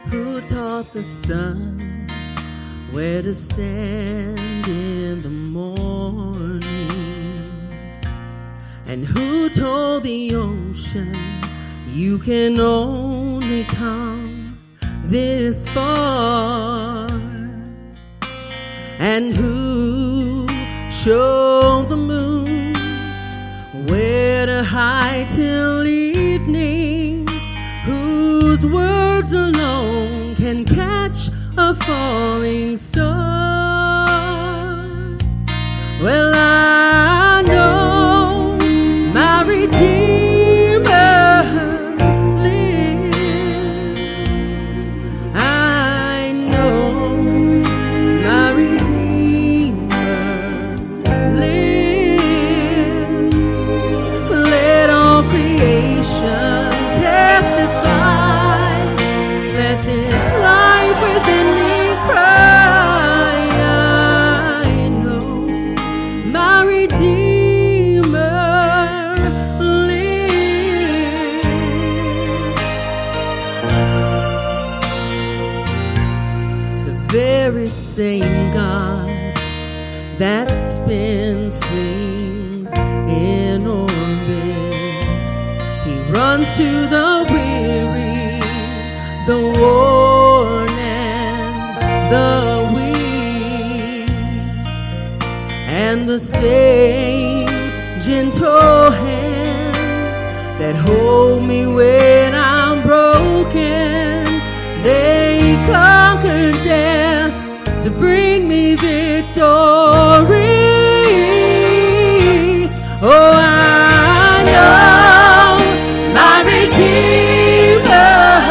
Who taught the sun where to stand in the morning? And who told the ocean you can only come this far? And who showed the moon where to hide till evening? Whose words alone can catch a falling star? Well, I know my Redeemer lives. I know my Redeemer lives. Let all creation testify. Let this life within me cry. I know my Redeemer lives. The very same God that spins things in orbit, He runs to the weary, the worn and the weak, and the same gentle hands that hold me when I'm broken, they conquer death to bring me victory. Oh, I know my Redeemer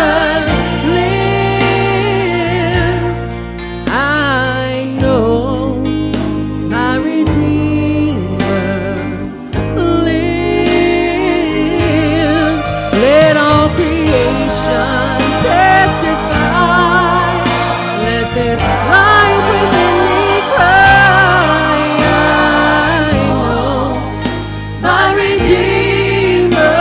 lives. I know my Redeemer lives. Let all creation testify. Let this life within me cry. I know my Redeemer.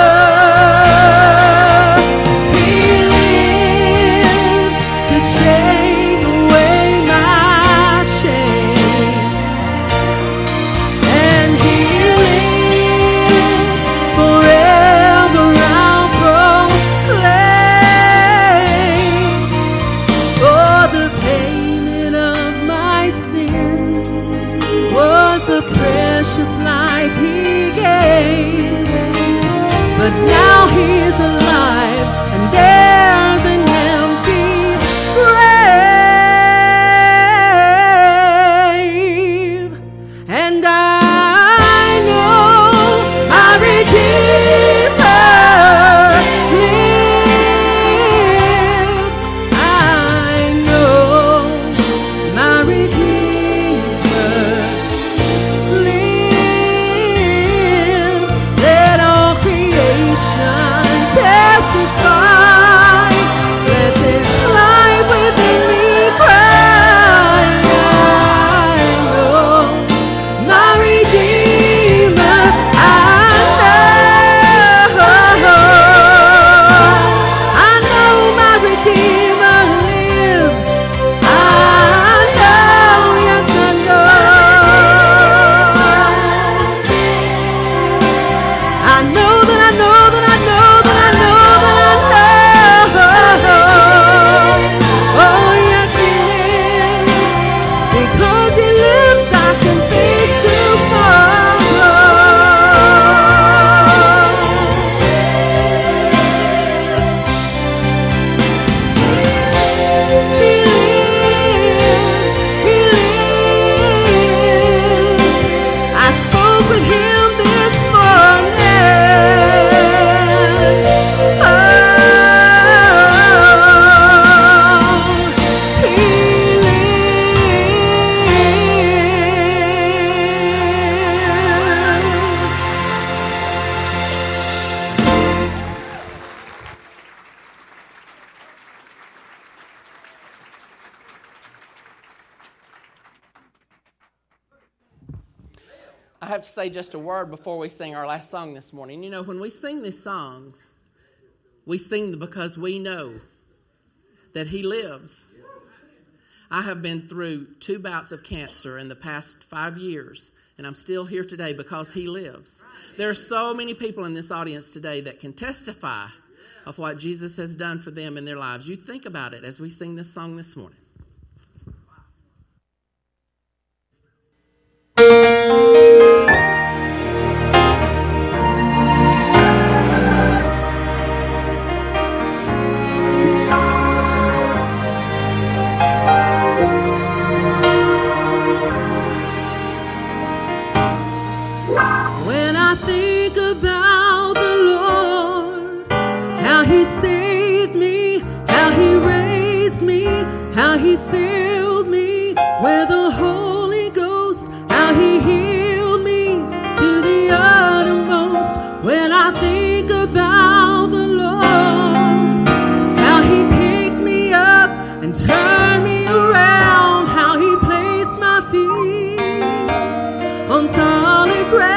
He lives to shake away my shame, and He lives forever. I'll proclaim, for the payment of my sin was the precious life He gave. But now He's alive, and there's an empty grave. And I know my Redeemer lives. I know my Redeemer lives. Let all creation testify. Let this life within me cry. I know my Redeemer. I know my Redeemer lives. I know, yes I know. I know that I know that I know that I know that I know. Oh yes He lives. Because He lives, I can face tomorrow. He lives. He lives. I spoke with Him this morning. Oh, He I have to say just a word before we sing our last song this morning. You know, when we sing these songs, we sing them because we know that he lives. I have been through 2 bouts of cancer in the past 5 years, and I'm still here today because he lives. There are so many people in this audience today that can testify of what Jesus has done for them in their lives. You think about it as we sing this song this morning. When I think about the Lord, how he saved me, how he raised me, how he filled me with the Holy Ghost, how he healed me to the uttermost. When I think about the Lord, how he picked me up and turned me around, how he placed my feet on solid ground.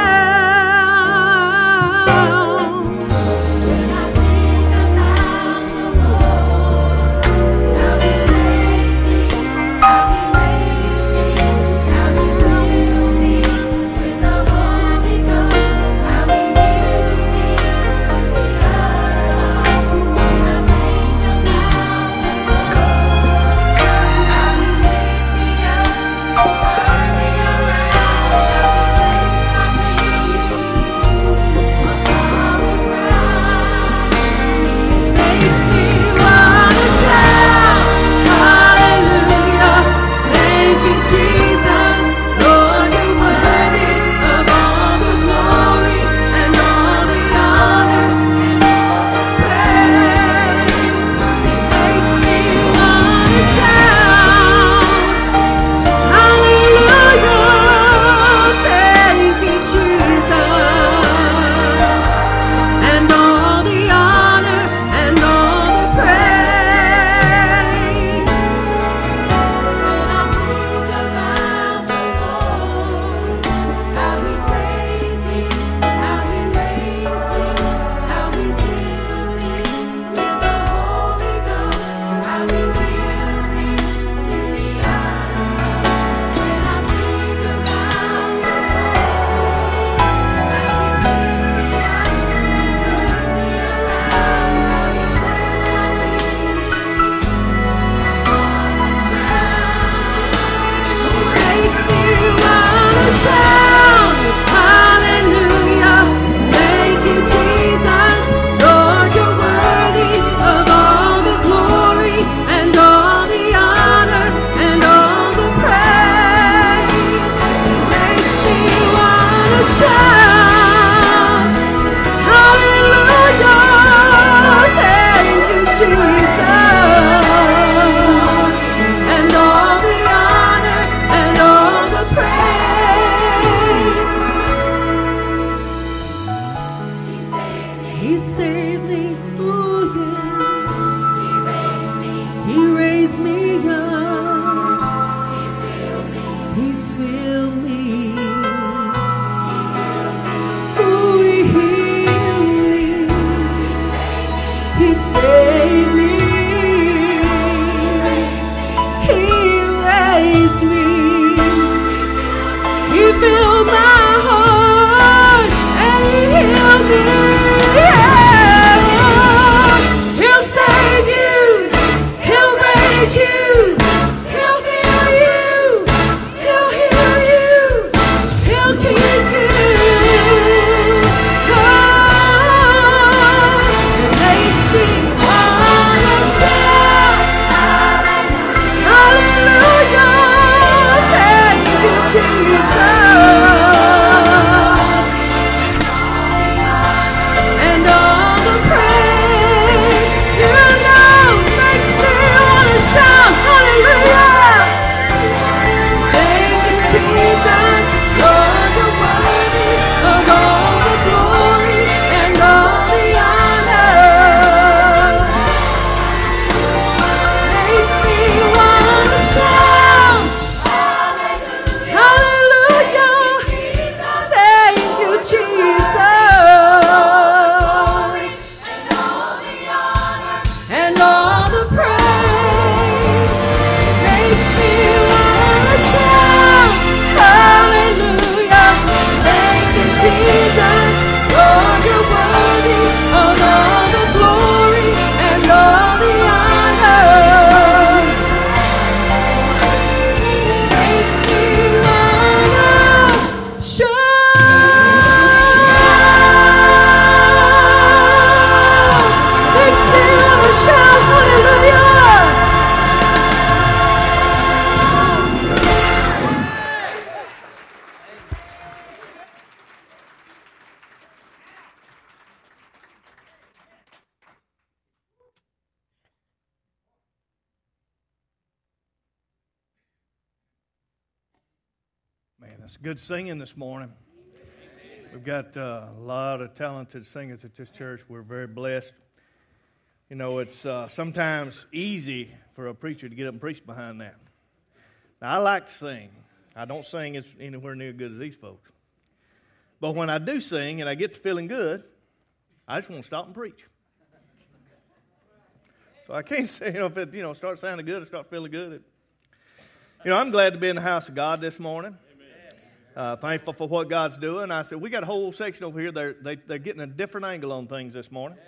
He saved me, oh yeah. He raised me up. He filled me. Oh, he healed me. He saved me. He raised me. He filled my heart and he healed me. Jesus. That's good singing this morning. We've got a lot of talented singers at this church. We're very blessed. You know, it's sometimes easy for a preacher to get up and preach behind that. Now, I like to sing. I don't sing as anywhere near good as these folks. But when I do sing and I get to feeling good, I just want to stop and preach. So I can't say, if it, starts sounding good, it starts feeling good. I'm glad to be in the house of God this morning. Thankful for what God's doing. I said, we got a whole section over here. They're getting a different angle on things this morning.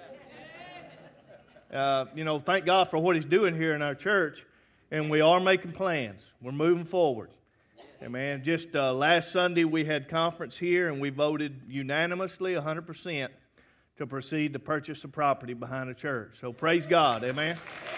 Thank God for what He's doing here in our church. And we are making plans. We're moving forward. Amen. Just last Sunday we had conference here and we voted unanimously 100% to proceed to purchase the property behind the church. So praise God. Amen.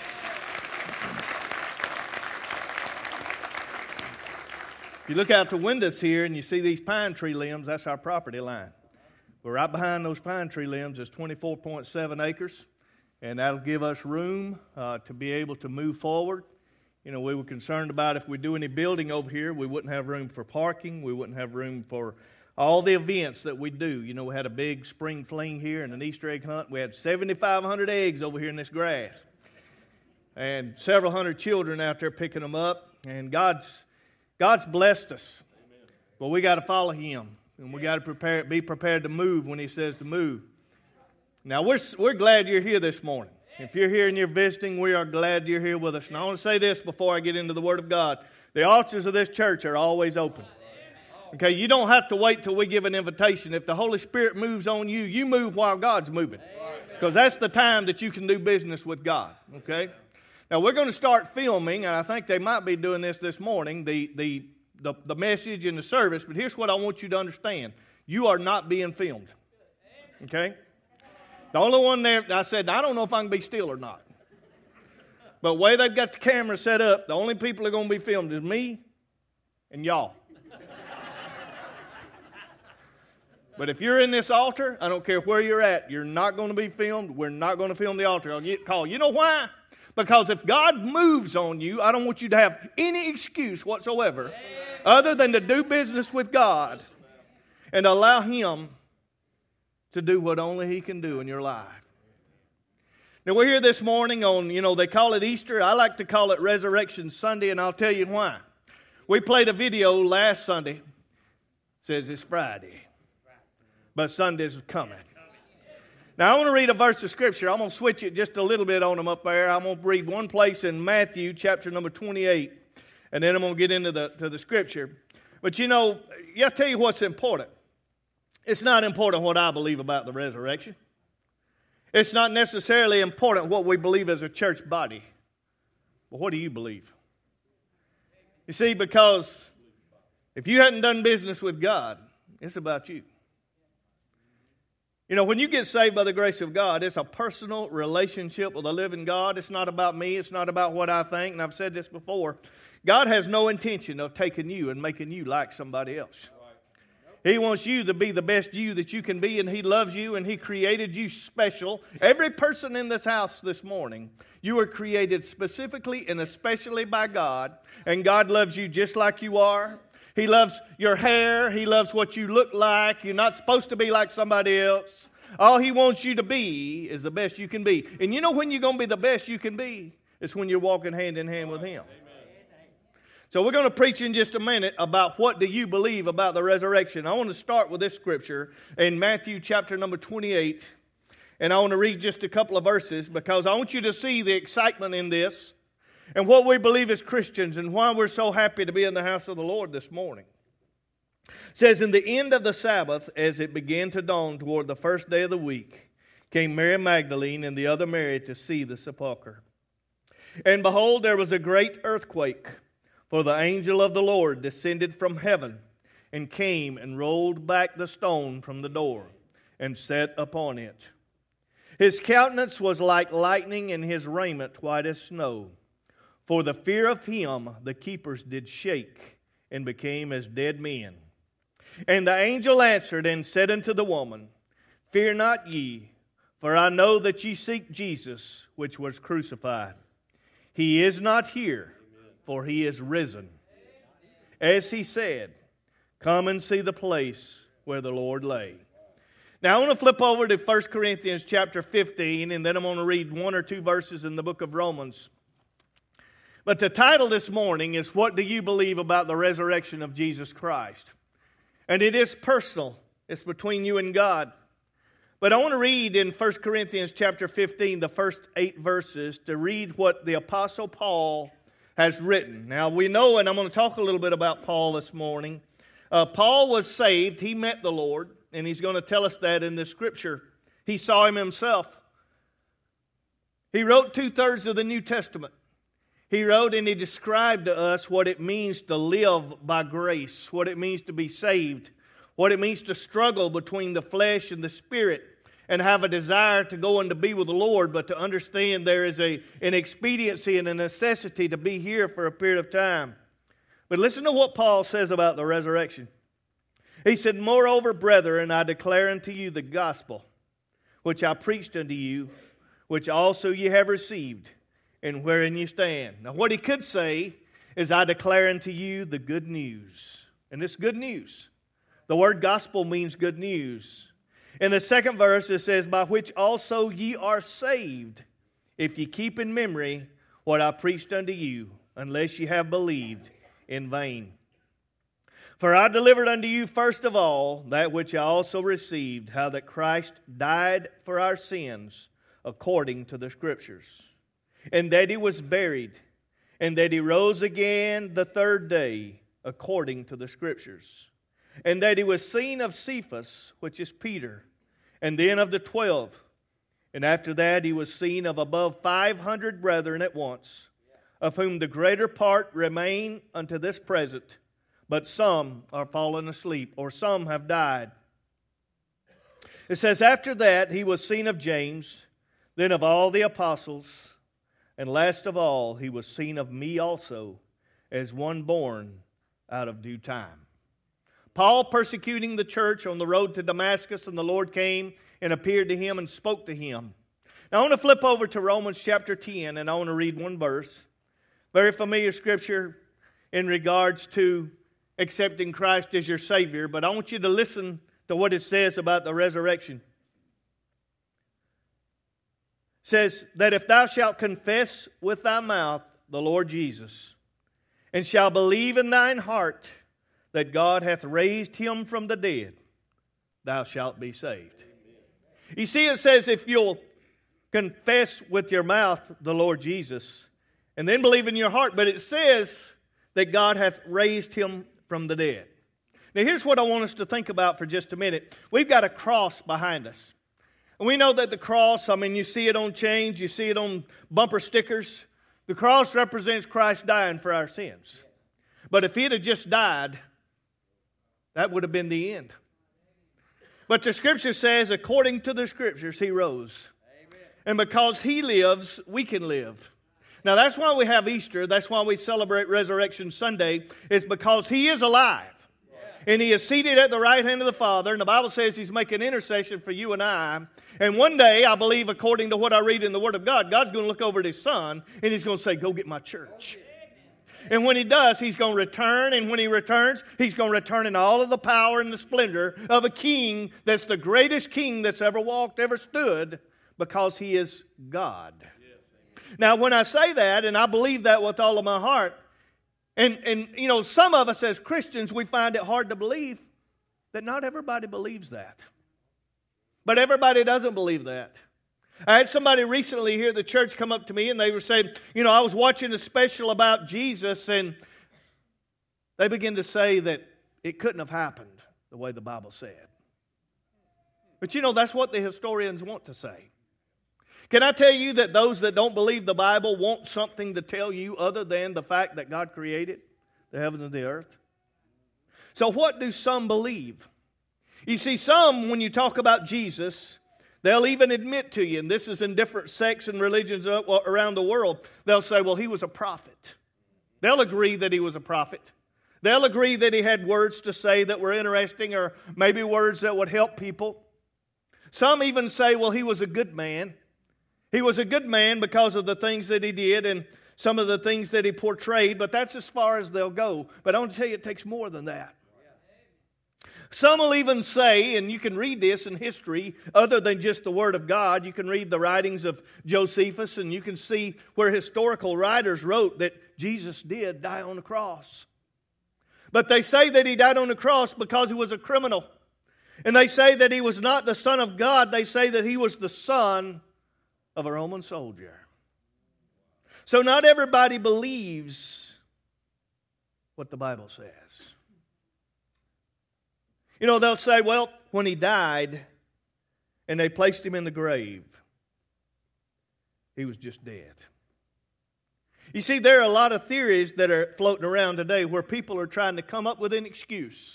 If you look out the windows here and you see these pine tree limbs, that's our property line. But right behind those pine tree limbs is 24.7 acres, and that'll give us room to be able to move forward. We were concerned about if we do any building over here, we wouldn't have room for parking, we wouldn't have room for all the events that we do. We had a big spring fling here and an Easter egg hunt. We had 7,500 eggs over here in this grass. And several hundred children out there picking them up. And God's blessed us. Amen. But we got to follow Him. And we got to be prepared to move when He says to move. Now, we're glad you're here this morning. If you're here and you're visiting, we are glad you're here with us. And I want to say this before I get into the Word of God. The altars of this church are always open. Okay, you don't have to wait till we give an invitation. If the Holy Spirit moves on you, you move while God's moving. Because that's the time that you can do business with God. Okay? Now, we're going to start filming, and I think they might be doing this morning, the message in the service. But here's what I want you to understand. You are not being filmed. Okay? The only one there, I said, I don't know if I can be still or not. But the way they've got the camera set up, the only people that are going to be filmed is me and y'all. But if you're in this altar, I don't care where you're at, you're not going to be filmed. We're not going to film the altar. I'll get called. You know why? Because if God moves on you, I don't want you to have any excuse whatsoever other than to do business with God and allow Him to do what only He can do in your life. Now, we're here this morning on, they call it Easter. I like to call it Resurrection Sunday, and I'll tell you why. We played a video last Sunday. It says it's Friday, but Sunday's coming. Now, I want to read a verse of Scripture. I'm going to switch it just a little bit on them up there. I'm going to read one place in Matthew chapter number 28, and then I'm going to get into the Scripture. But I'll tell you what's important. It's not important what I believe about the resurrection. It's not necessarily important what we believe as a church body. But what do you believe? You see, because if you hadn't done business with God, it's about you. When you get saved by the grace of God, it's a personal relationship with the living God. It's not about me. It's not about what I think. And I've said this before. God has no intention of taking you and making you like somebody else. He wants you to be the best you that you can be, and He loves you, and He created you special. Every person in this house this morning, you were created specifically and especially by God, and God loves you just like you are. He loves your hair. He loves what you look like. You're not supposed to be like somebody else. All He wants you to be is the best you can be. And when you're going to be the best you can be? It's when you're walking hand in hand with Him. So we're going to preach in just a minute about what do you believe about the resurrection. I want to start with this scripture in Matthew chapter number 28. And I want to read just a couple of verses because I want you to see the excitement in this and what we believe as Christians and why we're so happy to be in the house of the Lord this morning. It says, in the end of the Sabbath, as it began to dawn toward the first day of the week, came Mary Magdalene and the other Mary to see the sepulchre. And behold, there was a great earthquake, for the angel of the Lord descended from heaven and came and rolled back the stone from the door and sat upon it. His countenance was like lightning and his raiment white as snow. For the fear of Him the keepers did shake and became as dead men. And the angel answered and said unto the woman, Fear not ye, for I know that ye seek Jesus, which was crucified. He is not here, for He is risen, as He said. Come and see the place where the Lord lay. Now I want to flip over to 1 Corinthians chapter 15, and then I'm going to read one or two verses in the book of Romans. But the title this morning is, What Do You Believe About the Resurrection of Jesus Christ? And it is personal. It's between you and God. But I want to read in 1 Corinthians chapter 15, the first 8 verses, to read what the Apostle Paul has written. Now we know, and I'm going to talk a little bit about Paul this morning. Paul was saved. He met the Lord, and he's going to tell us that in the Scripture. He saw Him himself. He wrote 2/3 of the New Testament. He wrote and he described to us what it means to live by grace, what it means to be saved, what it means to struggle between the flesh and the spirit, and have a desire to go and to be with the Lord, but to understand there is an expediency and a necessity to be here for a period of time. But listen to what Paul says about the resurrection. He said, Moreover, brethren, I declare unto you the gospel, which I preached unto you, which also ye have received, and wherein you stand. Now what he could say is, I declare unto you the good news. And it's good news. The word gospel means good news. In the second verse it says, by which also ye are saved, if ye keep in memory what I preached unto you, unless ye have believed in vain. For I delivered unto you first of all that which I also received, how that Christ died for our sins according to the Scriptures, and that He was buried, and that He rose again the third day according to the Scriptures, and that He was seen of Cephas, which is Peter, and then of the 12. And after that He was seen of above 500 brethren at once, of whom the greater part remain unto this present, but some are fallen asleep, or some have died. It says, after that He was seen of James, then of all the apostles, and last of all He was seen of me also, as one born out of due time. Paul persecuting the church on the road to Damascus, and the Lord came and appeared to him and spoke to him. Now I want to flip over to Romans chapter 10, and I want to read one verse. Very familiar scripture in regards to accepting Christ as your Savior, but I want you to listen to what it says about the resurrection. It says that if thou shalt confess with thy mouth the Lord Jesus, and shalt believe in thine heart that God hath raised Him from the dead, thou shalt be saved. You see, it says if you'll confess with your mouth the Lord Jesus, and then believe in your heart, but it says that God hath raised Him from the dead. Now here's what I want us to think about for just a minute. We've got a cross behind us. And we know that the cross, you see it on chains, you see it on bumper stickers. The cross represents Christ dying for our sins. But if He'd have just died, that would have been the end. But the Scripture says, according to the Scriptures, He rose. Amen. And because He lives, we can live. Now that's why we have Easter. That's why we celebrate Resurrection Sunday. It's because He is alive. Yeah. And He is seated at the right hand of the Father. And the Bible says He's making intercession for you and I. And one day, I believe, according to what I read in the Word of God, God's going to look over at His Son and He's going to say, go get my church. And when He does, He's going to return. And when He returns, He's going to return in all of the power and the splendor of a king that's the greatest king that's ever walked, ever stood, because He is God. Now, when I say that, and I believe that with all of my heart, and some of us as Christians, we find it hard to believe that not everybody believes that. But everybody doesn't believe that. I had somebody recently here at the church come up to me and they were saying, I was watching a special about Jesus, and they began to say that it couldn't have happened the way the Bible said. But that's what the historians want to say. Can I tell you that those that don't believe the Bible want something to tell you other than the fact that God created the heavens and the earth? So what do some believe? You see, some, when you talk about Jesus, they'll even admit to you, and this is in different sects and religions around the world, they'll say, well, He was a prophet. They'll agree that He was a prophet. They'll agree that He had words to say that were interesting, or maybe words that would help people. Some even say, well, He was a good man. He was a good man because of the things that He did and some of the things that He portrayed, but that's as far as they'll go. But I want to tell you, it takes more than that. Some will even say, and you can read this in history other than just the Word of God, you can read the writings of Josephus and you can see where historical writers wrote that Jesus did die on the cross. But they say that He died on the cross because He was a criminal. And they say that He was not the Son of God. They say that He was the son of a Roman soldier. So not everybody believes what the Bible says. You know, they'll say, well, when He died and they placed Him in the grave, He was just dead. You see, there are a lot of theories that are floating around today where people are trying to come up with an excuse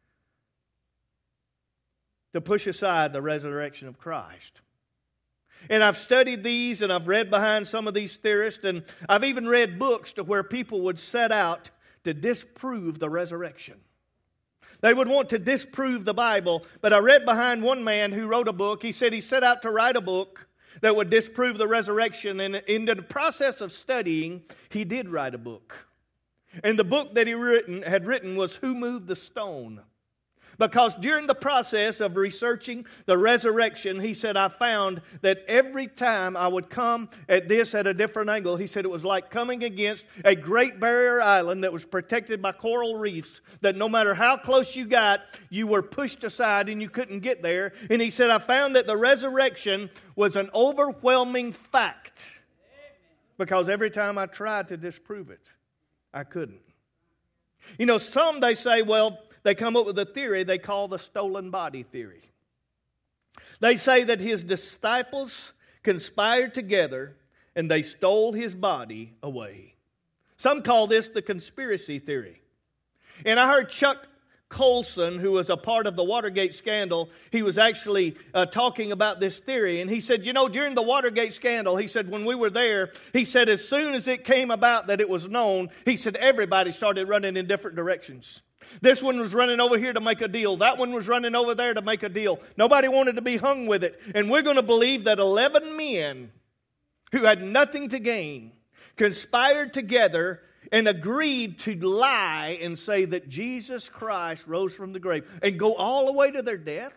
to push aside the resurrection of Christ. And I've studied these and I've read behind some of these theorists, and I've even read books to where people would set out to disprove the resurrection. They would want to disprove the Bible, but I read behind one man who wrote a book. He said he set out to write a book that would disprove the resurrection, and in the process of studying, he did write a book. And the book that he had written was Who Moved the Stone? Because during the process of researching the resurrection, he said, I found that every time I would come at this at a different angle, he said it was like coming against a great barrier island that was protected by coral reefs, that no matter how close you got, you were pushed aside and you couldn't get there. And he said, I found that the resurrection was an overwhelming fact. Because every time I tried to disprove it, I couldn't. You know, some they say, well, they come up with a theory they call the stolen body theory. They say that His disciples conspired together and they stole His body away. Some call this the conspiracy theory. And I heard Chuck Colson, who was a part of the Watergate scandal, he was actually talking about this theory. And he said, you know, during the Watergate scandal, he said, when we were there, he said, as soon as it came about that it was known, he said, everybody started running in different directions. This one was running over here to make a deal. That one was running over there to make a deal. Nobody wanted to be hung with it. And we're going to believe that 11 men who had nothing to gain conspired together and agreed to lie and say that Jesus Christ rose from the grave and go all the way to their death.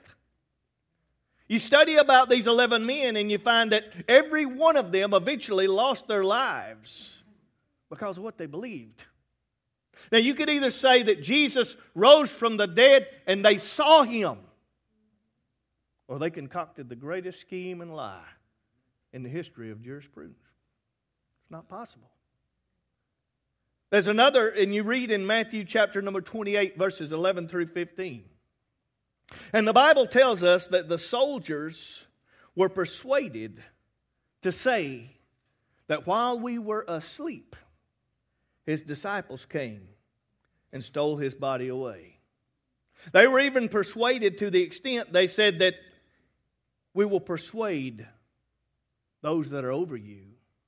You study about these 11 men and you find that every one of them eventually lost their lives because of what they believed. Now, you could either say that Jesus rose from the dead and they saw Him, or they concocted the greatest scheme and lie in the history of jurisprudence. It's not possible. There's another, and you read in Matthew chapter number 28, verses 11 through 15. And the Bible tells us that the soldiers were persuaded to say that while we were asleep, His disciples came and stole His body away. They were even persuaded to the extent they said that we will persuade those that are over you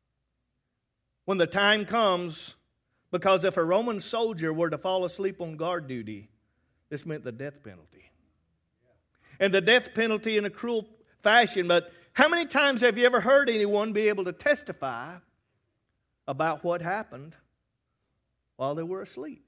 when the time comes, because if a Roman soldier were to fall asleep on guard duty, this meant the death penalty. And the death penalty in a cruel fashion. But how many times have you ever heard anyone be able to testify about what happened while they were asleep?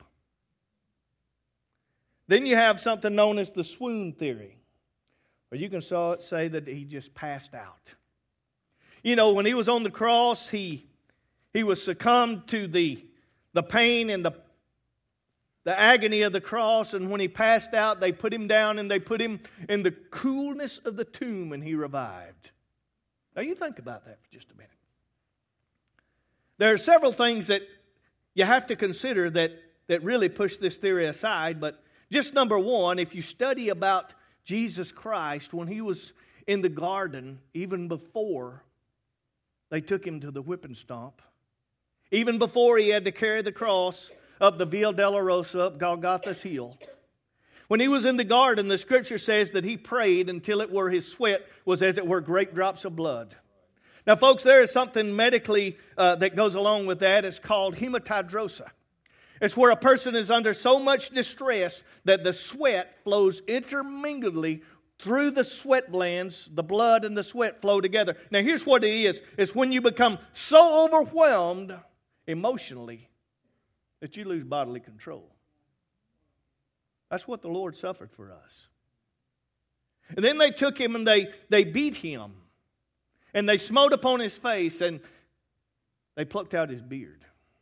Then you have something known as the swoon theory, where you can say that He just passed out. You know, when He was on the cross, He was succumbed to the pain and the agony of the cross, and when He passed out, they put Him down and they put Him in the coolness of the tomb and He revived. Now you think about that for just a minute. There are several things that you have to consider that really push this theory aside, but just number one, if you study about Jesus Christ when He was in the garden, even before they took Him to the whipping stomp, even before He had to carry the cross up the Via Dolorosa, up Golgotha's hill. When He was in the garden, the Scripture says that He prayed until it were His sweat was as it were great drops of blood. Now, folks, there is something medically that goes along with that. It's called hematidrosa. It's where a person is under so much distress that the sweat flows intermingledly through the sweat glands. The blood and the sweat flow together. Now, here's what it is. It's when you become so overwhelmed emotionally that you lose bodily control. That's what the Lord suffered for us. And then they took him and they beat him. And they smote upon his face and they plucked out his beard.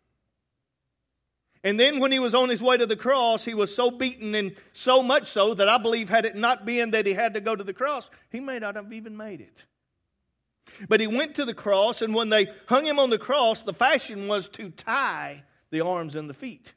And then when he was on his way to the cross, he was so beaten, and so much so that I believe had it not been that he had to go to the cross, he may not have even made it. But he went to the cross, and when they hung him on the cross, the fashion was to tie the arms and the feet.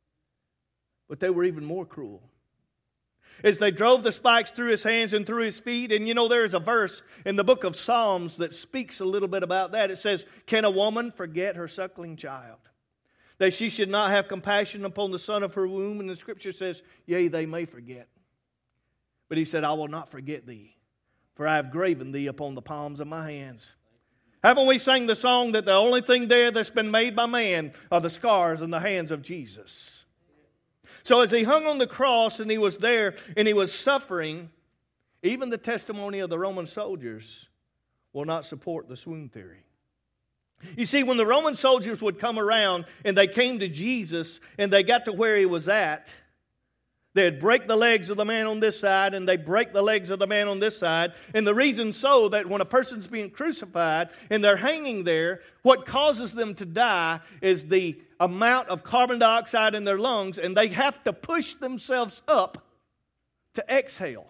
But they were even more cruel. As they drove the spikes through his hands and through his feet, and you know there is a verse in the book of Psalms that speaks a little bit about that. It says, "Can a woman forget her suckling child, that she should not have compassion upon the son of her womb?" And the Scripture says, "Yea, they may forget. But he said, I will not forget thee, for I have graven thee upon the palms of my hands." Haven't we sang the song that the only thing there that's been made by man are the scars in the hands of Jesus? So as he hung on the cross and he was there and he was suffering, even the testimony of the Roman soldiers will not support the swoon theory. You see, when the Roman soldiers would come around and they came to Jesus and they got to where he was at, they'd break the legs of the man on this side and they'd break the legs of the man on this side. And the reason so that when a person's being crucified and they're hanging there, what causes them to die is the amount of carbon dioxide in their lungs, and they have to push themselves up to exhale.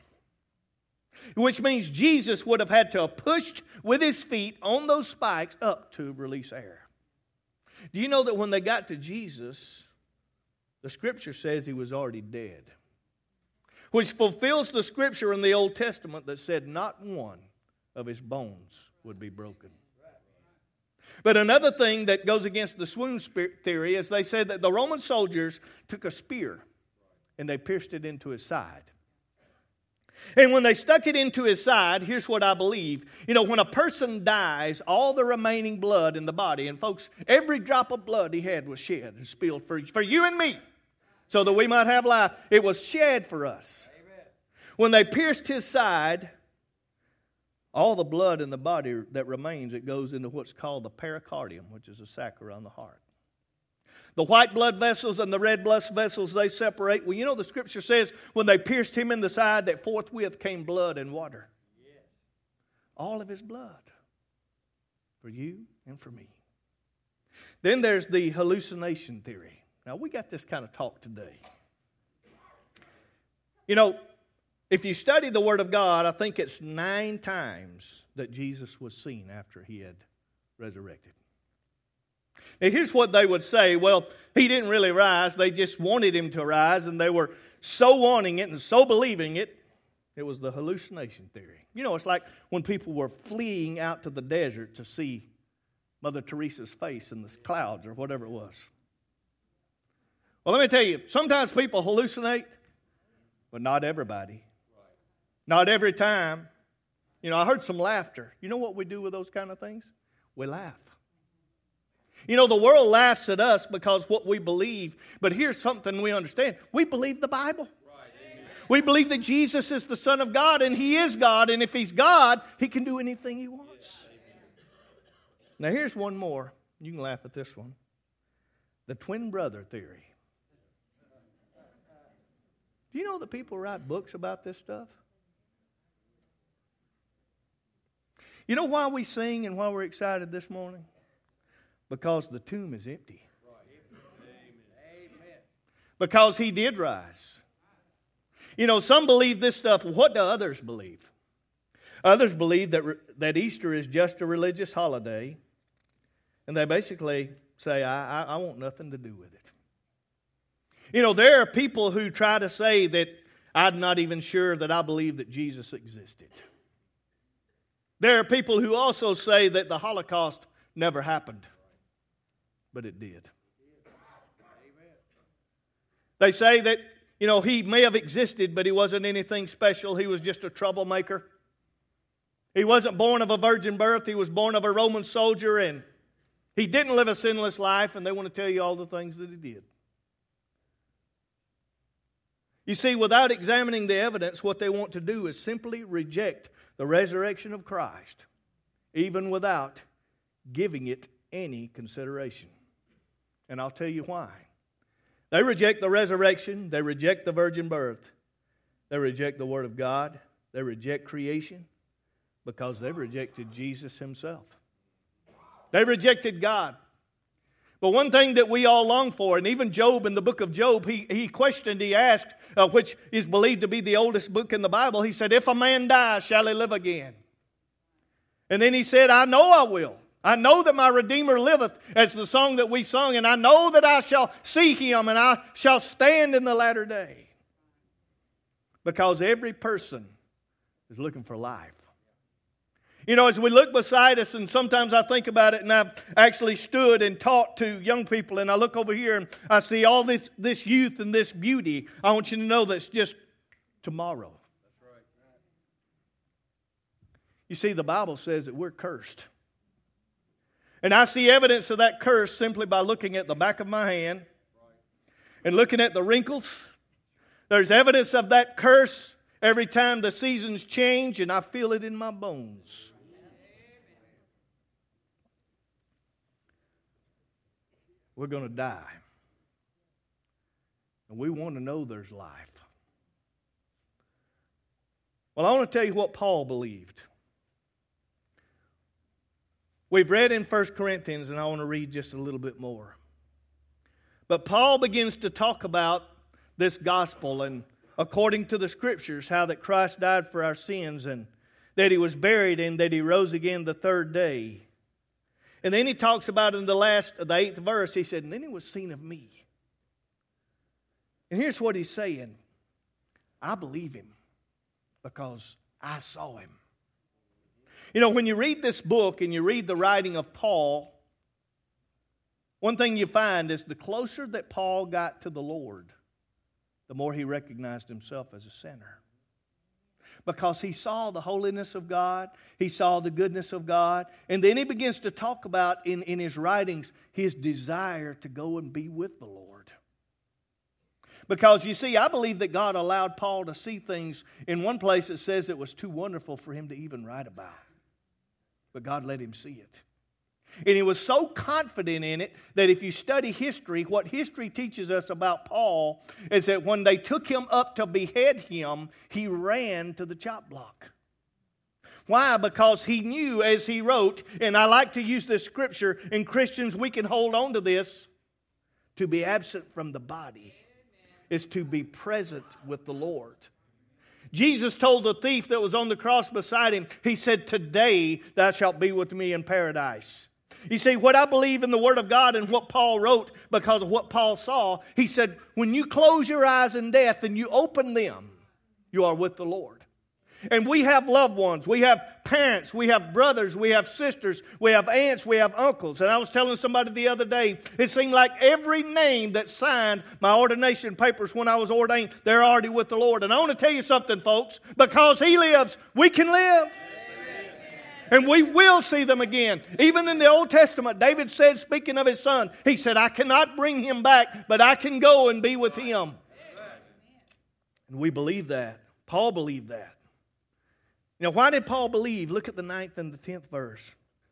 Which means Jesus would have had to have pushed with his feet on those spikes up to release air. Do you know that when they got to Jesus, the Scripture says he was already dead? Which fulfills the Scripture in the Old Testament that said not one of his bones would be broken. But another thing that goes against the swoon theory is they said that the Roman soldiers took a spear and they pierced it into his side. And when they stuck it into his side, here's what I believe. You know, when a person dies, all the remaining blood in the body, and folks, every drop of blood he had was shed and spilled for you and me, so that we might have life. It was shed for us. Amen. When they pierced his side, all the blood in the body that remains, it goes into what's called the pericardium, which is a sac around the heart. The white blood vessels and the red blood vessels, they separate. Well, you know the Scripture says when they pierced him in the side that forthwith came blood and water. Yes. All of his blood. For you and for me. Then there's the hallucination theory. Now, we got this kind of talk today. You know, if you study the Word of God, I think it's 9 times that Jesus was seen after he had resurrected. Now, here's what they would say. Well, he didn't really rise. They just wanted him to rise, and they were so wanting it and so believing it. It was the hallucination theory. You know, it's like when people were fleeing out to the desert to see Mother Teresa's face in the clouds or whatever it was. Well, let me tell you, sometimes people hallucinate, but not everybody. Not every time. You know, I heard some laughter. You know what we do with those kind of things? We laugh. You know, the world laughs at us because what we believe. But here's something we understand. We believe the Bible. Right. We believe that Jesus is the Son of God, and he is God. And if he's God, he can do anything he wants. Now, here's one more. You can laugh at this one. The twin brother theory. Do you know that people write books about this stuff? You know why we sing and why we're excited this morning? Because the tomb is empty. Because he did rise. You know, some believe this stuff. What do others believe? Others believe that Easter is just a religious holiday. And they basically say, I want nothing to do with it. You know, there are people who try to say that I'm not even sure that I believe that Jesus existed. There are people who also say that the Holocaust never happened. But it did. They say that, you know, he may have existed, but he wasn't anything special. He was just a troublemaker. He wasn't born of a virgin birth. He was born of a Roman soldier, and he didn't live a sinless life, and they want to tell you all the things that he did. You see, without examining the evidence, what they want to do is simply reject the resurrection of Christ, even without giving it any consideration. And I'll tell you why. They reject the resurrection. They reject the virgin birth. They reject the Word of God. They reject creation because they've rejected Jesus Himself. They rejected God. But one thing that we all long for, and even Job in the book of Job, he questioned, he asked, which is believed to be the oldest book in the Bible, he said, if a man dies, shall he live again? And then he said, I know I will. I know that my Redeemer liveth, as the song that we sung, and I know that I shall see Him, and I shall stand in the latter day. Because every person is looking for life. You know, as we look beside us, and sometimes I think about it, and I've actually stood and talked to young people, and I look over here and I see all this youth and this beauty. I want you to know that's just tomorrow. That's right. You see, the Bible says that we're cursed. And I see evidence of that curse simply by looking at the back of my hand and looking at the wrinkles. There's evidence of that curse every time the seasons change, and I feel it in my bones. We're going to die. And we want to know there's life. Well, I want to tell you what Paul believed. We've read in 1 Corinthians, and I want to read just a little bit more. But Paul begins to talk about this gospel and according to the Scriptures, how that Christ died for our sins and that He was buried and that He rose again the third day. And then he talks about in the 8th verse, he said, and then He was seen of me. And here's what he's saying. I believe Him because I saw Him. You know, when you read this book and you read the writing of Paul, one thing you find is the closer that Paul got to the Lord, the more he recognized himself as a sinner. Because he saw the holiness of God, he saw the goodness of God, and then he begins to talk about in his writings his desire to go and be with the Lord. Because you see, I believe that God allowed Paul to see things. In one place it says it was too wonderful for him to even write about. But God let him see it. And he was so confident in it that if you study history, what history teaches us about Paul is that when they took him up to behead him, he ran to the chop block. Why? Because he knew, as he wrote, and I like to use this scripture, and Christians, we can hold on to this, to be absent from the body is to be present with the Lord. Jesus told the thief that was on the cross beside him, He said, today thou shalt be with me in paradise. You see, what I believe in the Word of God and what Paul wrote because of what Paul saw, he said, when you close your eyes in death and you open them, you are with the Lord. And we have loved ones, we have parents, we have brothers, we have sisters, we have aunts, we have uncles. And I was telling somebody the other day, it seemed like every name that signed my ordination papers when I was ordained, they're already with the Lord. And I want to tell you something, folks, because He lives, we can live. And we will see them again. Even in the Old Testament, David said, speaking of his son, he said, I cannot bring him back, but I can go and be with him. And we believe that. Paul believed that. Now, why did Paul believe? Look at the 9th and the 10th verse.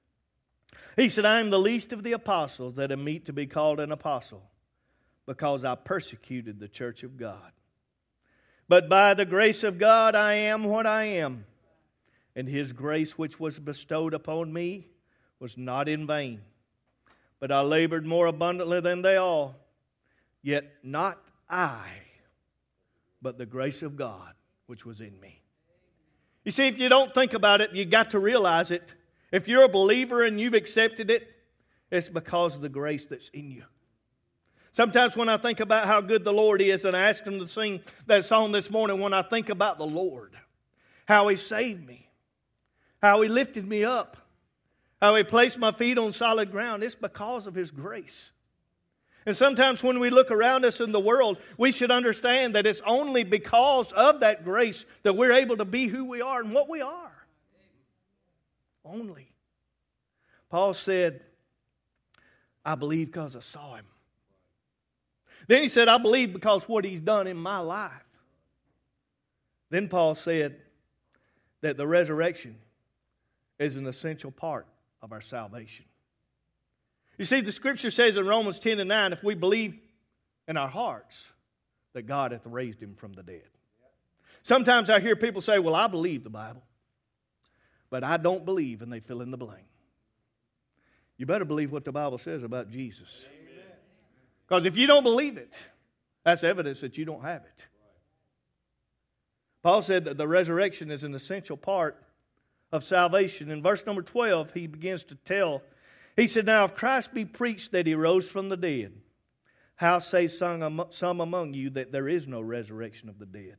He said, I am the least of the apostles that am meet to be called an apostle, because I persecuted the church of God. But by the grace of God I am what I am. And His grace which was bestowed upon me was not in vain. But I labored more abundantly than they all. Yet not I, but the grace of God which was in me. You see, if you don't think about it, you've got to realize it. If you're a believer and you've accepted it, it's because of the grace that's in you. Sometimes when I think about how good the Lord is, and I asked Him to sing that song this morning, when I think about the Lord, how He saved me, how He lifted me up, how He placed my feet on solid ground, it's because of His grace. And sometimes when we look around us in the world, we should understand that it's only because of that grace that we're able to be who we are and what we are. Only. Paul said, I believe because I saw Him. Then he said, I believe because what He's done in my life. Then Paul said that the resurrection is an essential part of our salvation. You see, the Scripture says in Romans 10:9, if we believe in our hearts that God hath raised him from the dead. Sometimes I hear people say, well, I believe the Bible, but I don't believe, and they fill in the blank. You better believe what the Bible says about Jesus. Because if you don't believe it, that's evidence that you don't have it. Paul said that the resurrection is an essential part of salvation. In verse number 12, he begins to tell, he said, now if Christ be preached that he rose from the dead, how say some among you that there is no resurrection of the dead?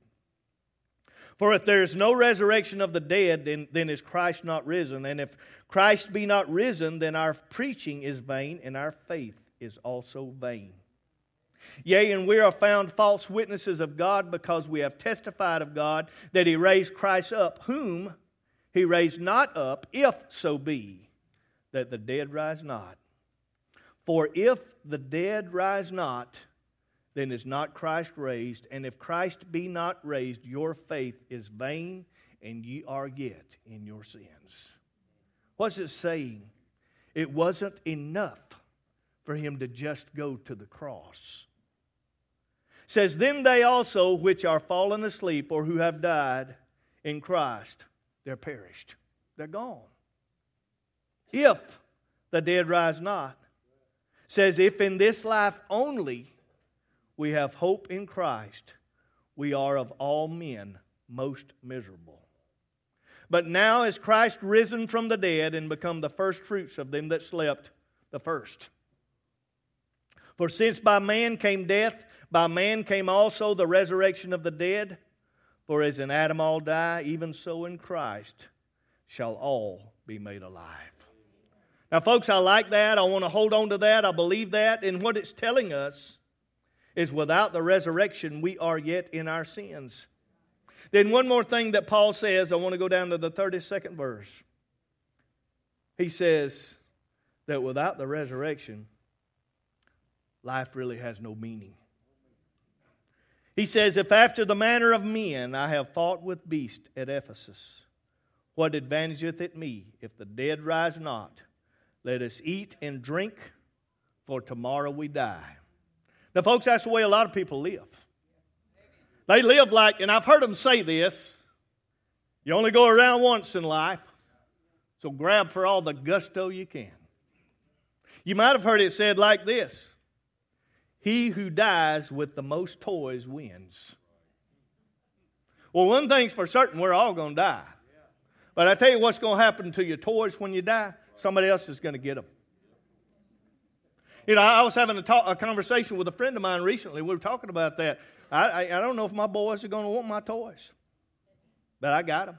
For if there is no resurrection of the dead, then is Christ not risen? And if Christ be not risen, then our preaching is vain, and our faith is also vain. Yea, and we are found false witnesses of God, because we have testified of God that he raised Christ up, whom he raised not up, if so be that the dead rise not. For if the dead rise not, then is not Christ raised. And if Christ be not raised, your faith is vain, and ye are yet in your sins. What's it saying? It wasn't enough for him to just go to the cross. It says, then they also which are fallen asleep, or who have died in Christ, they're perished. They're gone. If the dead rise not, says, if in this life only we have hope in Christ, we are of all men most miserable. But now is Christ risen from the dead and become the first fruits of them that slept, the first. For since by man came death, by man came also the resurrection of the dead. For as in Adam all die, even so in Christ shall all be made alive. Now, folks, I like that. I want to hold on to that. I believe that. And what it's telling us is without the resurrection, we are yet in our sins. Then one more thing that Paul says, I want to go down to the 32nd verse. He says that without the resurrection, life really has no meaning. He says, if after the manner of men I have fought with beasts at Ephesus, what advantageth it me if the dead rise not? Let us eat and drink, for tomorrow we die. Now, folks, that's the way a lot of people live. They live like, and I've heard them say this, you only go around once in life, so grab for all the gusto you can. You might have heard it said like this, he who dies with the most toys wins. Well, one thing's for certain, we're all going to die. But I tell you what's going to happen to your toys when you die, somebody else is going to get them. You know, I was having a conversation with a friend of mine recently. We were talking about that. I don't know if my boys are going to want my toys. But I got them.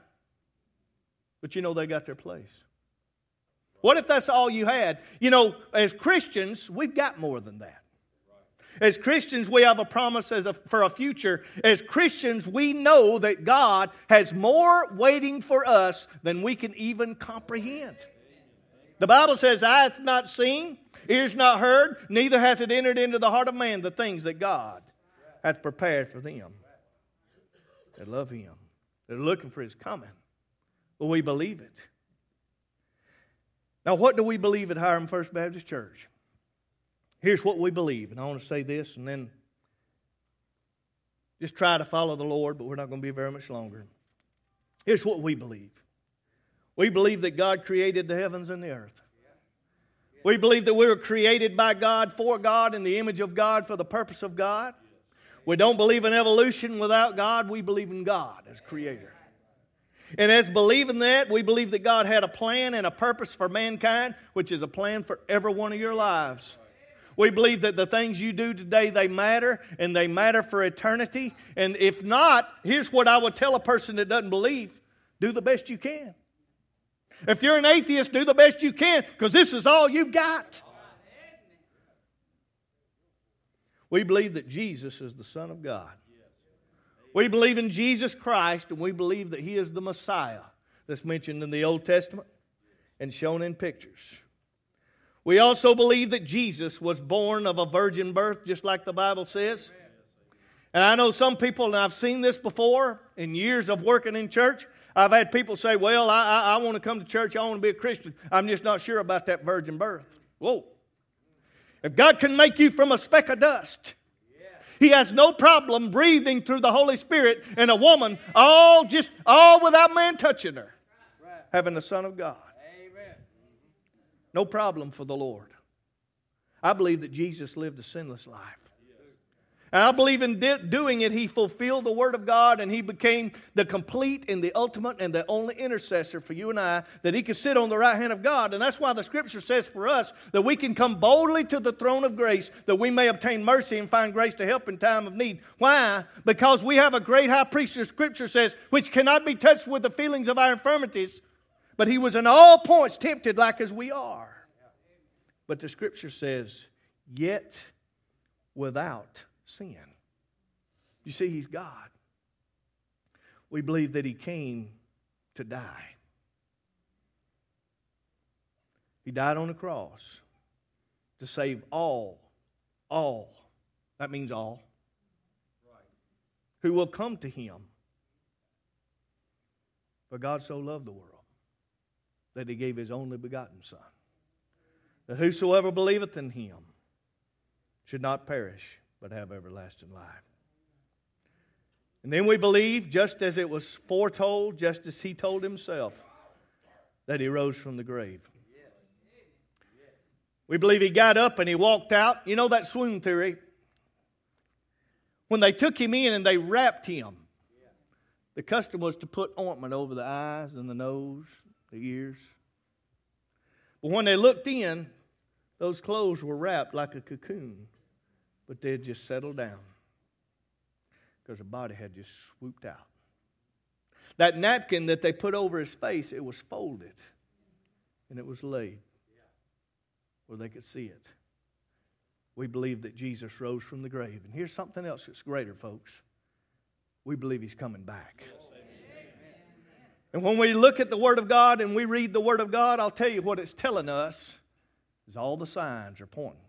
But you know, they got their place. What if that's all you had? You know, as Christians, we've got more than that. As Christians, we have a promise for a future. As Christians, we know that God has more waiting for us than we can even comprehend. The Bible says, eye hath not seen, ears not heard, neither hath it entered into the heart of man the things that God hath prepared for them that love Him. They're looking for His coming. Will we believe it? Now, what do we believe at Hiram First Baptist Church? Here's what we believe, and I want to say this, and then just try to follow the Lord, but we're not going to be very much longer. Here's what we believe. We believe that God created the heavens and the earth. We believe that we were created by God, for God, in the image of God, for the purpose of God. We don't believe in evolution without God. We believe in God as Creator. And as believing that, we believe that God had a plan and a purpose for mankind, which is a plan for every one of your lives. We believe that the things you do today, they matter, and they matter for eternity. And if not, here's what I would tell a person that doesn't believe. Do the best you can. If you're an atheist, do the best you can, because this is all you've got. We believe that Jesus is the Son of God. We believe in Jesus Christ, and we believe that He is the Messiah that's mentioned in the Old Testament and shown in pictures. We also believe that Jesus was born of a virgin birth, just like the Bible says. And I know some people, and I've seen this before in years of working in church, I've had people say, well, I want to come to church, I want to be a Christian. I'm just not sure about that virgin birth. Whoa. If God can make you from a speck of dust, He has no problem breathing through the Holy Spirit in a woman, all without man touching her, having the Son of God. No problem for the Lord. I believe that Jesus lived a sinless life. And I believe in doing it, He fulfilled the Word of God, and He became the complete and the ultimate and the only intercessor for you and I, that He could sit on the right hand of God. And that's why the Scripture says for us that we can come boldly to the throne of grace, that we may obtain mercy and find grace to help in time of need. Why? Because we have a great high priest, the Scripture says, which cannot be touched with the feelings of our infirmities, but He was in all points tempted like as we are. But the Scripture says, yet without sin. You see, He's God. We believe that He came to die. He died on the cross to save all, that means all, who will come to Him. For God so loved the world that He gave His only begotten Son, that whosoever believeth in Him should not perish, but have everlasting life. And then we believe, just as it was foretold, just as He told Himself, that He rose from the grave. We believe He got up and He walked out. You know that swoon theory? When they took Him in and they wrapped Him, the custom was to put ointment over the eyes and the nose, the ears. But when they looked in, those clothes were wrapped like a cocoon. But they had just settled down because the body had just swooped out. That napkin that they put over His face, it was folded and it was laid where they could see it. We believe that Jesus rose from the grave. And here's something else that's greater, folks. We believe He's coming back. And when we look at the Word of God and we read the Word of God, I'll tell you what it's telling us is all the signs are pointing.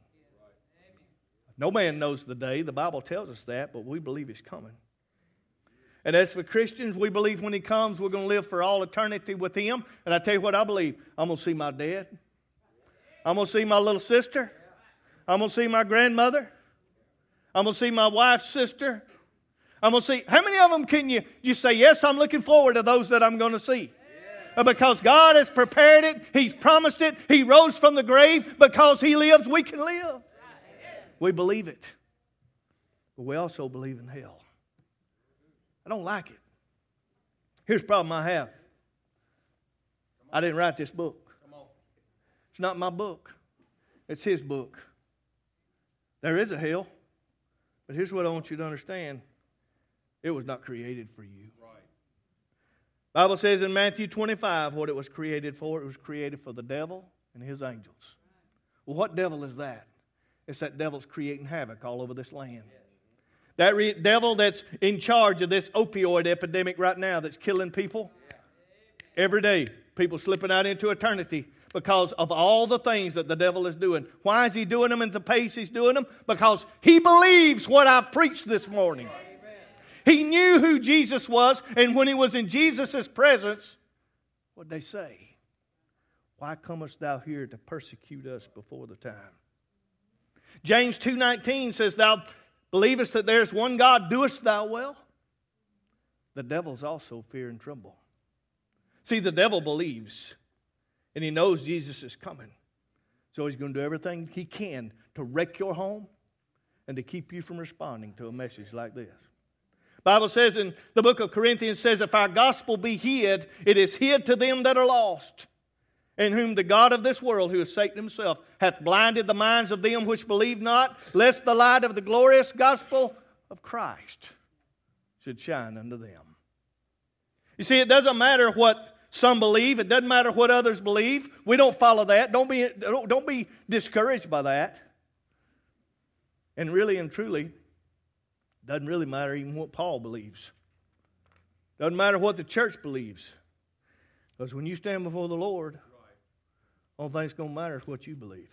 No man knows the day. The Bible tells us that, but we believe He's coming. And as for Christians, we believe when He comes, we're going to live for all eternity with Him. And I tell you what I believe. I'm going to see my dad. I'm going to see my little sister. I'm going to see my grandmother. I'm going to see my wife's sister. I'm going to see. How many of them can you say, yes, I'm looking forward to those that I'm going to see? Because God has prepared it. He's promised it. He rose from the grave. Because He lives, we can live. We believe it. But we also believe in hell. I don't like it. Here's the problem I have. I didn't write this book. It's not my book. It's His book. There is a hell. But here's what I want you to understand. It was not created for you. The Bible says in Matthew 25 what it was created for. It was created for the devil and his angels. Well, what devil is that? It's that devil's creating havoc all over this land. That devil that's in charge of this opioid epidemic right now that's killing people. Every day, people slipping out into eternity because of all the things that the devil is doing. Why is he doing them at the pace he's doing them? Because he believes what I've preached this morning. He knew who Jesus was, and when he was in Jesus' presence, what did they say? Why comest thou here to persecute us before the time? James 2:19 says, thou believest that there is one God, doest thou well? The devils also fear and tremble. See, the devil believes, and he knows Jesus is coming. So he's going to do everything he can to wreck your home and to keep you from responding to a message like this. The Bible says in the book of Corinthians, says, if our gospel be hid, it is hid to them that are lost, in whom the God of this world, who is Satan himself, hath blinded the minds of them which believe not, lest the light of the glorious gospel of Christ should shine unto them. You see, it doesn't matter what some believe. It doesn't matter what others believe. We don't follow that. Don't be discouraged by that. And really and truly, it doesn't really matter even what Paul believes. Doesn't matter what the church believes. Because when you stand before the Lord, all things going to matter is what you believe.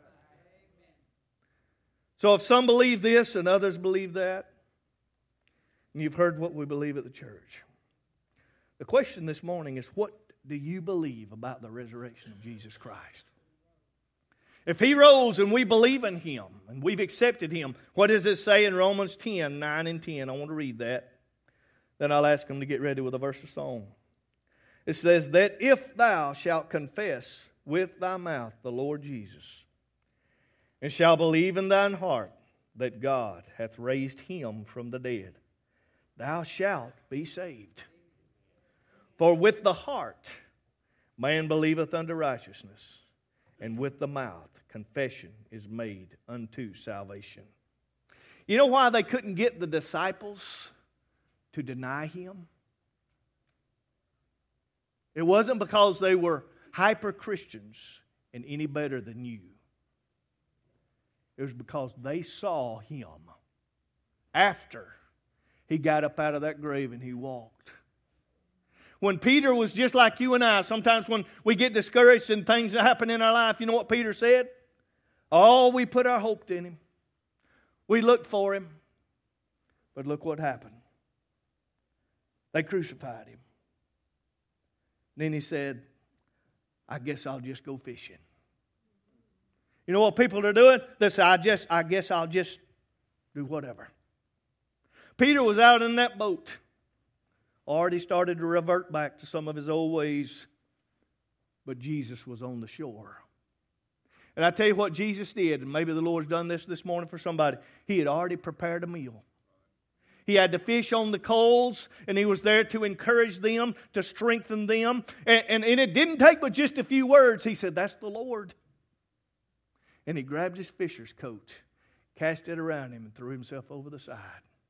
So if some believe this and others believe that, and you've heard what we believe at the church, the question this morning is, what do you believe about the resurrection of Jesus Christ? If He rose and we believe in Him and we've accepted Him, what does it say in Romans 10, 9 and 10? I want to read that. Then I'll ask them to get ready with a verse of song. It says that if thou shalt confess with thy mouth the Lord Jesus, and shalt believe in thine heart that God hath raised Him from the dead, thou shalt be saved. For with the heart man believeth unto righteousness, and with the mouth confession is made unto salvation. You know why they couldn't get the disciples to deny Him? It wasn't because they were hyper Christians and any better than you. It was because they saw Him after He got up out of that grave and He walked. When Peter was just like you and I, sometimes when we get discouraged and things that happen in our life, you know what Peter said? Oh, we put our hope in Him. We looked for Him. But look what happened. They crucified Him. Then he said, I guess I'll just go fishing. You know what people are doing? They say, I guess I'll just do whatever. Peter was out in that boat. Already started to revert back to some of his old ways. But Jesus was on the shore. And I tell you what Jesus did, and maybe the Lord's done this morning for somebody. He had already prepared a meal. He had the fish on the coals, and He was there to encourage them, to strengthen them. And it didn't take but just a few words. He said, that's the Lord. And He grabbed His fisher's coat, cast it around Him, and threw Himself over the side.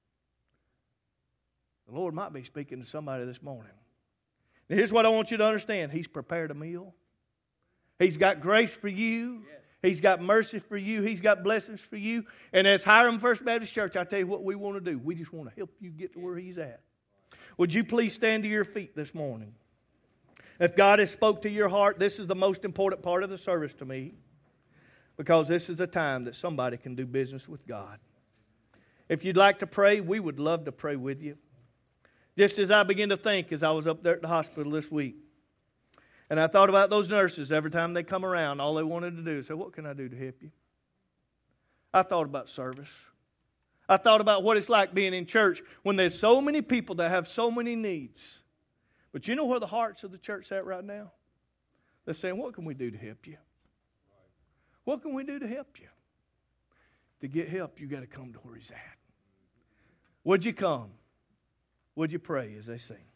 The Lord might be speaking to somebody this morning. Now, here's what I want you to understand. He's prepared a meal. He's got grace for you. He's got mercy for you. He's got blessings for you. And as Hiram First Baptist Church, I tell you what we want to do. We just want to help you get to where He's at. Would you please stand to your feet this morning? If God has spoke to your heart, this is the most important part of the service to me. Because this is a time that somebody can do business with God. If you'd like to pray, we would love to pray with you. Just as I began to think as I was up there at the hospital this week. And I thought about those nurses every time they come around. All they wanted to do is say, what can I do to help you? I thought about service. I thought about what it's like being in church when there's so many people that have so many needs. But you know where the hearts of the church at right now? They're saying, what can we do to help you? What can we do to help you? To get help, you got to come to where He's at. Would you come? Would you pray as they sing?